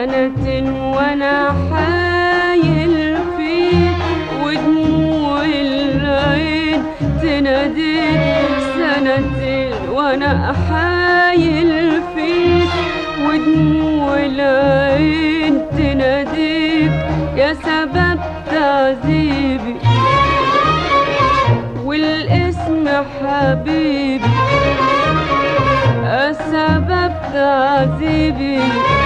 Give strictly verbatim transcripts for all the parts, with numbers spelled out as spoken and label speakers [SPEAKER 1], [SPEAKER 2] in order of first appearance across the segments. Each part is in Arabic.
[SPEAKER 1] سنة وانا حايل فيك ودموع العين تناديك، سنتين وانا حايل فيك ودموع العين تناديك، يا سبب تعذيبي والاسم حبيبي، السبب تعذيبي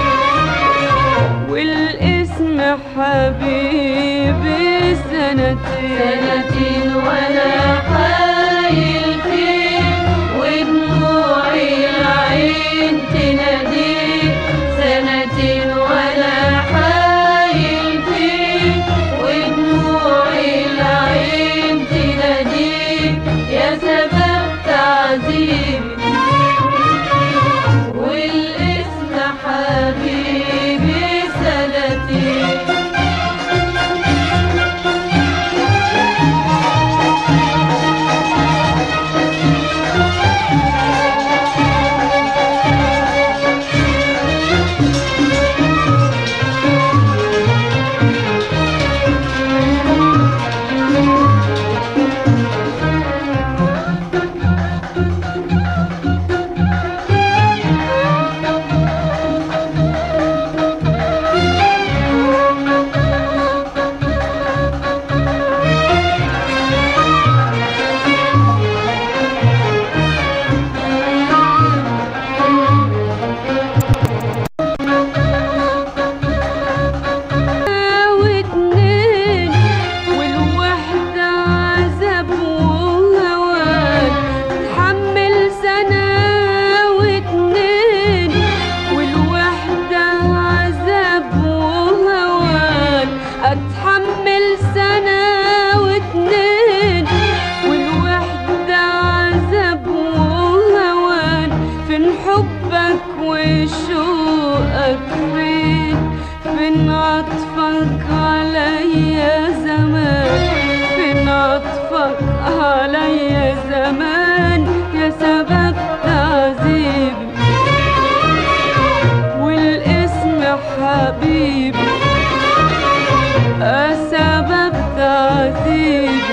[SPEAKER 1] والاسم حبيبي. سنتين
[SPEAKER 2] سنتين وانا حايل فيك ودموع العين تناديك، سنتين وانا حايل فيك ودموع العين تناديك، يا سبب تعذيبي والاسم حبيبي. سنتين أتحمل سنة واتنين والوحدة عذاب وهوان، فين حبك وشوقك فين؟ فين عطفك عليا زمان؟ فين عطفك عليا زمان؟ يا سبب تعذيبي والاسم حبيبي، السبب تعذيبي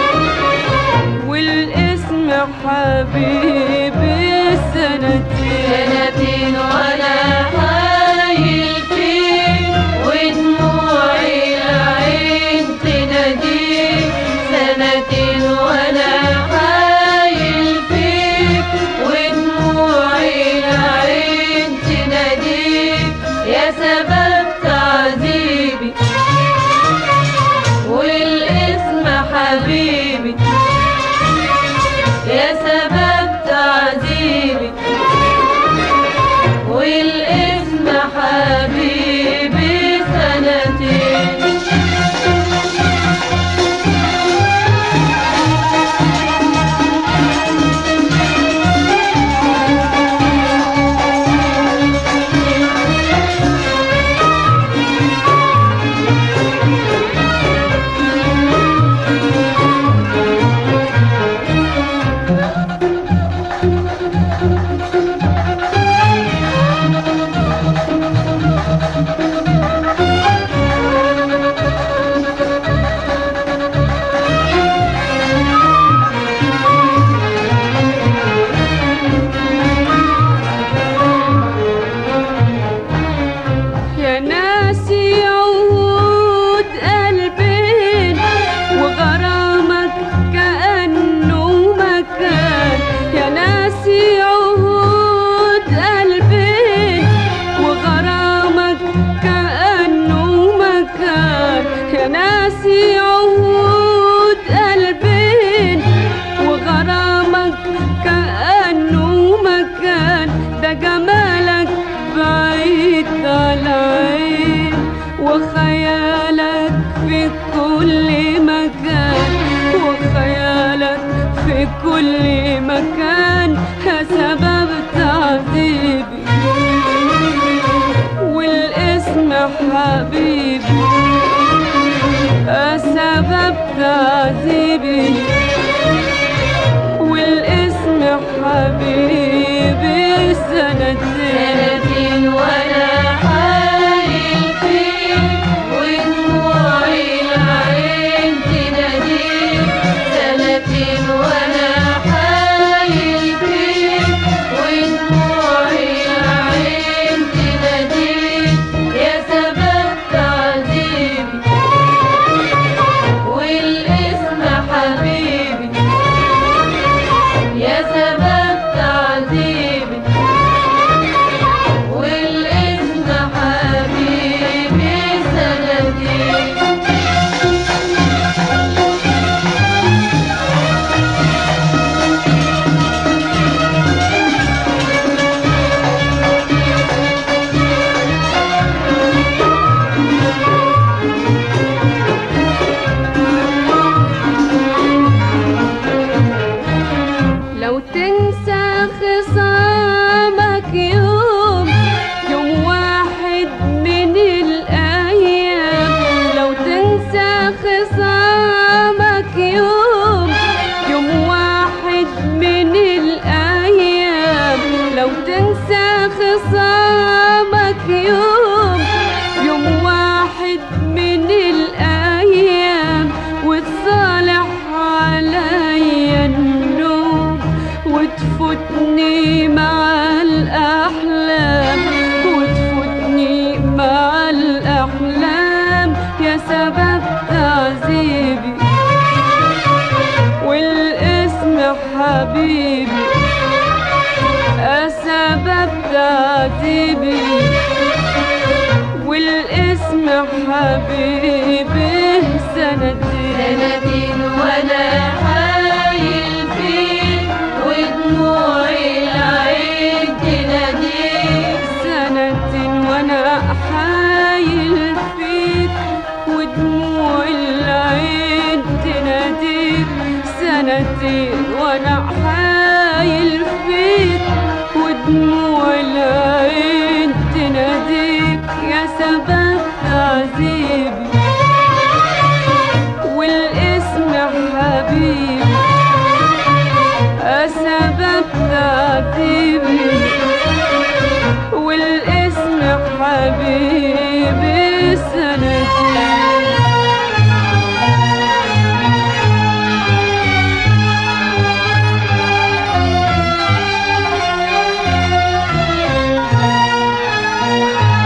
[SPEAKER 2] والاسم حبيبي. سنتين سنتين وانا حايل فيك ودموع العين تناديك، سنتين وانا حايل فيك ودموع العين تناديك، يا سبب تعذيبي والاسم حبيبي، يا سبب تعذيبي والاسم حبيبي. سنتين
[SPEAKER 1] ناسي عهود قلبين وغرامك كأنه مكان، ده جمالك بعيد على عين وخيالك في كل مكان، وخيالك في كل مكان، سبب تعذيبي والاسم حبيبي، سبب تعذيبي والاسم حبيبي. سنتين
[SPEAKER 2] سنتين وانا حايل
[SPEAKER 1] وتفوتني مع الأحلام وتفوتني مع الأحلام يا سبب تعذيبي والاسم حبيبي يا سبب تعذيبي والاسم حبيبي